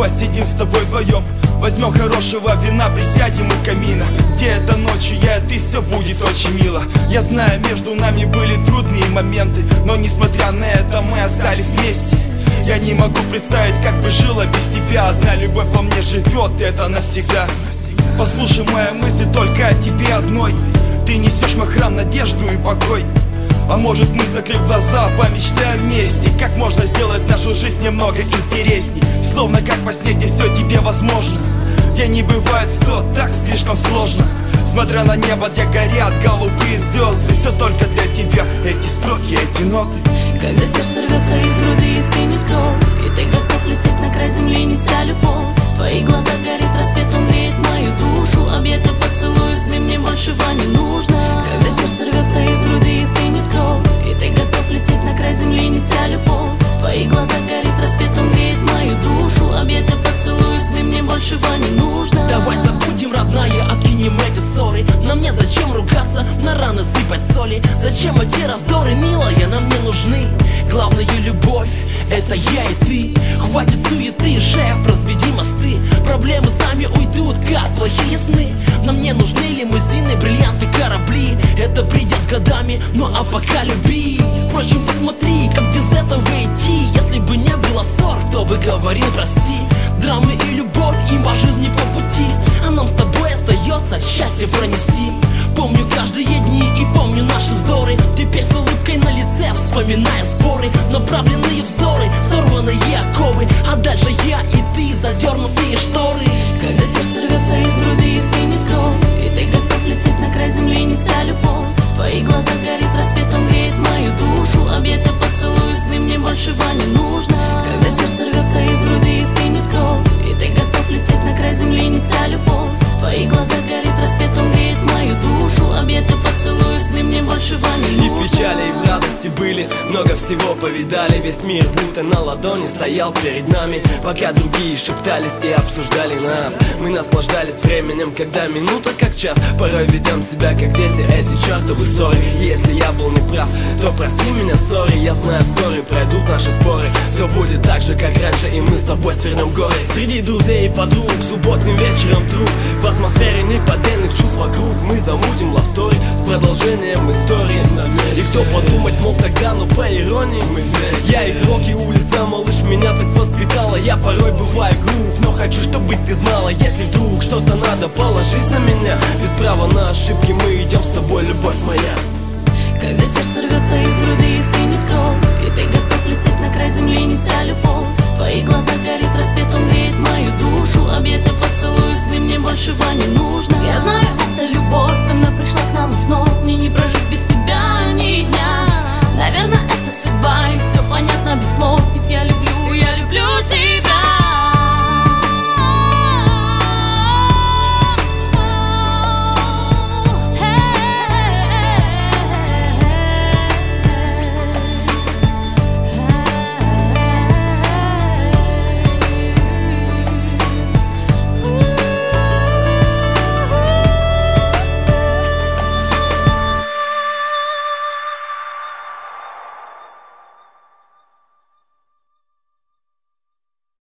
посидим с тобой вдвоем. Возьмем хорошего вина, присядем у камина. Где это ночью, я и ты, все будет очень мило. Я знаю, между нами были трудные моменты, но несмотря на это мы остались вместе. Я не могу представить, как бы жила без тебя. Одна любовь во мне живет, это навсегда. Послушай мои мысли только о тебе одной. Ты несешь мой храм, надежду и покой. А может мы, закрыв глаза, помечтаем вместе, как можно сделать нашу жизнь немного интересней. Словно как во сне, где все тебе возможно, где не бывает все так слишком сложно. Смотря на небо, где горят голубые звезды, все только для тебя, эти строки, эти ноты. Когда сердце рвется из груди и стынет кровь, и ты готов лететь на край земли, неся любовь. В твоих глазах горит рассвет, он греет мою душу. Объятия, поцелуи, сны, мне большего не нужно. Когда сердце рвется из груди и стынет кровь, и ты готов лететь на край земли, неся любовь. В твоих глазах горит рассвет, он греет мою душу. Объятия, поцелуи, сны, мне большего не нужно. Давай забудем, родная, откинем эти ссоры. Нам не зачем ругаться, на раны сыпать соли. Зачем эти раздоры, милая, нам не нужны. Главное любовь, это я и ты. Хватит суеты, шеф, разведи мосты. Проблемы сами уйдут, как плохие сны. Нам не нужны лимузины, бриллианты, корабли. Это придет с годами, ну а пока люби. Впрочем, посмотри, как без этого идти. Если бы не было ссор, кто бы говорил прости. Драмы и любовь, им по жизни по пути. А нам с тобой остается счастье пронести. Помню каждые дни и помню наши вздоры. Теперь с улыбкой на лице, вспоминая споры. Направленные взоры, сорванные оковы. А дальше я и ты, задернутые шторы. Когда сердце рвется из груди и стынет кровь, и ты готов лететь на край земли, неся любовь. В твоих глазах горит рассвет, он греет мою душу. Объятия, поцелуи, сны, мне большего не нужно. Когда сердце рвется из груди и стынет кровь, и ты готов лететь на край земли, неся любовь. В твоих глазах горит рассвет, он греет мою душу. Объятия, поцелуи, сны, мне большего не нужно. И в печали, и в радости были, много всего повидали. Весь мир будто на ладони стоял перед нами. Пока другие шептались и обсуждали нас, мы наслаждались временем, когда минута как час. Порой ведем себя как дети, эти чертовы ссоры. Если я был неправ, то прости меня, сори. Я знаю, вскоре пройдут наши споры. Все будет так же, как раньше, и мы с тобой свернем горы. Среди друзей и подруг, субботним вечером друг. В атмосфере неподдельных чувств вокруг. Мы замутим лавстори с продолжением истории. И кто подумать мог тогда, но по иронии мы здесь. Я игрок и улица, малыш, меня так воспитала. Я порой бываю груб, но хочу, чтобы ты знала. Если вдруг что-то надо, положись на меня. Без права на ошибки мы идем с тобой, любовь моя. Когда сердце рвется из груди и стынет кровь, и ты готов